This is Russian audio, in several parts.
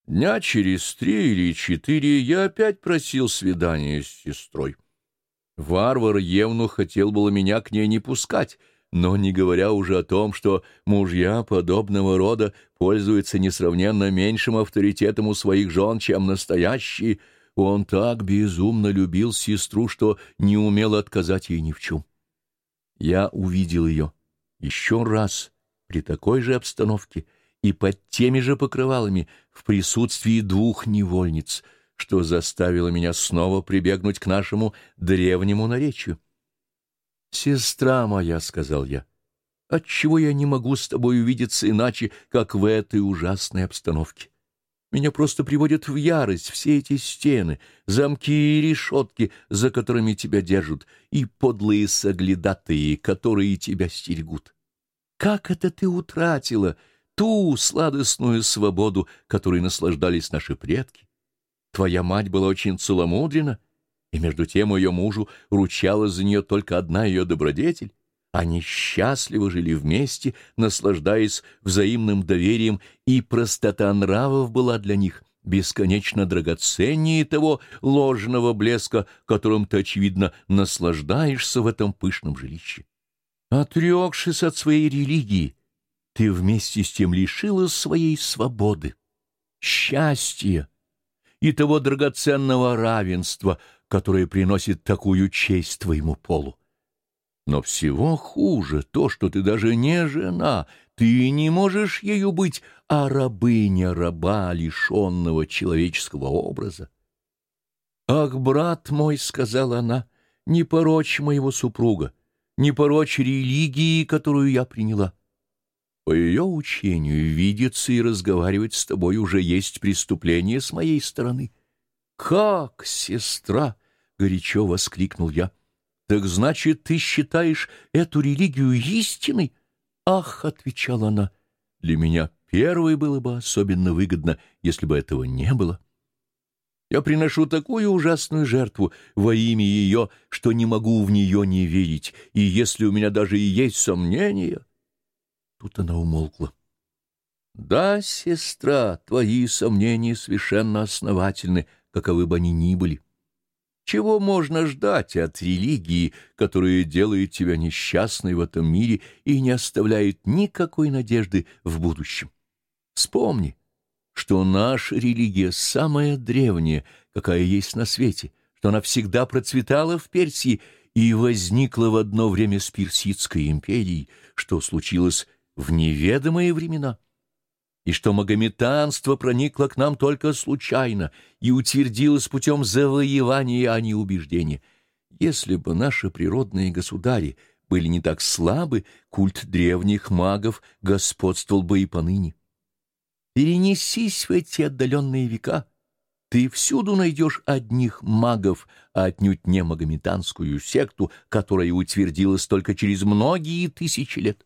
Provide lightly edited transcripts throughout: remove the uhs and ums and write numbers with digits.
Дня через 3 или 4 я опять просил свидания с сестрой. Варвар-евнух хотел было меня к ней не пускать, но, не говоря уже о том, что мужья подобного рода пользуются несравненно меньшим авторитетом у своих жен, чем настоящие, он так безумно любил сестру, что не умел отказать ей ни в чем. Я увидел ее еще раз при такой же обстановке и под теми же покрывалами в присутствии 2 невольниц, что заставило меня снова прибегнуть к нашему древнему наречию. «Сестра моя», — сказал я, — «отчего я не могу с тобой увидеться иначе, как в этой ужасной обстановке? Меня просто приводят в ярость все эти стены, замки и решетки, за которыми тебя держат, и подлые соглядатые, которые тебя стерегут. Как это ты утратила ту сладостную свободу, которой наслаждались наши предки? Твоя мать была очень целомудрена, и между тем ее мужу ручала за нее только одна ее добродетель. Они счастливо жили вместе, наслаждаясь взаимным доверием, и простота нравов была для них бесконечно драгоценнее того ложного блеска, которым ты, очевидно, наслаждаешься в этом пышном жилище. Отрекшись от своей религии, ты вместе с тем лишилась своей свободы, счастья и того драгоценного равенства, которое приносит такую честь твоему полу. Но всего хуже то, что ты даже не жена, ты не можешь ею быть, а рабыня раба, лишенного человеческого образа. «Ах, брат мой, — сказала она, — не порочь моего супруга, не порочь религии, которую я приняла. По ее учению видеться и разговаривать с тобой уже есть преступление с моей стороны». «Как, сестра!» — горячо воскликнул я. «Так значит, ты считаешь эту религию истиной?» «Ах!» — отвечала она, — «для меня первой было бы особенно выгодно, если бы этого не было. Я приношу такую ужасную жертву во имя ее, что не могу в нее не верить, и если у меня даже и есть сомнения...» Тут она умолкла. «Да, сестра, твои сомнения совершенно основательны, каковы бы они ни были. Чего можно ждать от религии, которая делает тебя несчастной в этом мире и не оставляет никакой надежды в будущем? Вспомни, что наша религия самая древняя, какая есть на свете, что она всегда процветала в Персии и возникла в одно время с Персидской империей, что случилось в неведомые времена, и что магометанство проникло к нам только случайно и утвердилось путем завоевания, а не убеждения. Если бы наши природные государи были не так слабы, культ древних магов господствовал бы и поныне. Перенесись в эти отдаленные века, ты всюду найдешь одних магов, а отнюдь не магометанскую секту, которая утвердилась только через многие тысячи лет.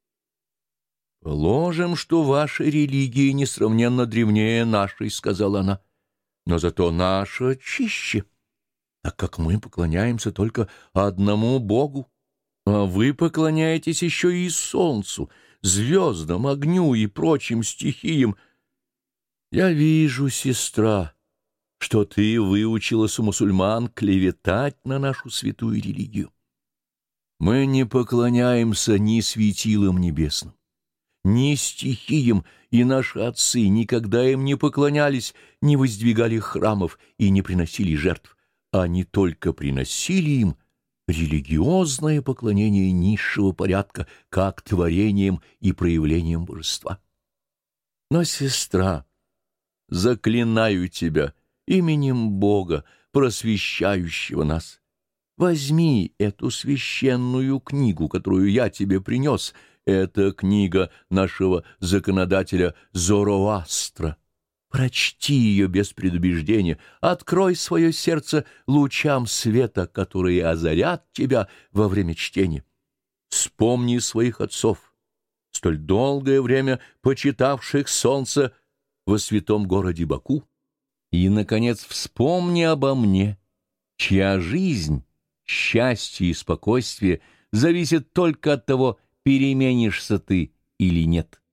«Положим, что ваша религия несравненно древнее нашей, — сказала она, — но зато наша чище, так как мы поклоняемся только одному Богу, а вы поклоняетесь еще и солнцу, звездам, огню и прочим стихиям. Я вижу, сестра, что ты выучилась у мусульман клеветать на нашу святую религию. Мы не поклоняемся ни светилам небесным, ни стихиям, и наши отцы никогда им не поклонялись, не воздвигали храмов и не приносили жертв. Они только приносили им религиозное поклонение низшего порядка, как творением и проявлением божества. Но, сестра, заклинаю тебя именем Бога, просвещающего нас, возьми эту священную книгу, которую я тебе принес. Это книга нашего законодателя Зороастра. Прочти ее без предубеждения, открой свое сердце лучам света, которые озарят тебя во время чтения. Вспомни своих отцов, столь долгое время почитавших солнце во святом городе Баку, и, наконец, вспомни обо мне, чья жизнь, счастье и спокойствие зависят только от того, переменишься ты или нет.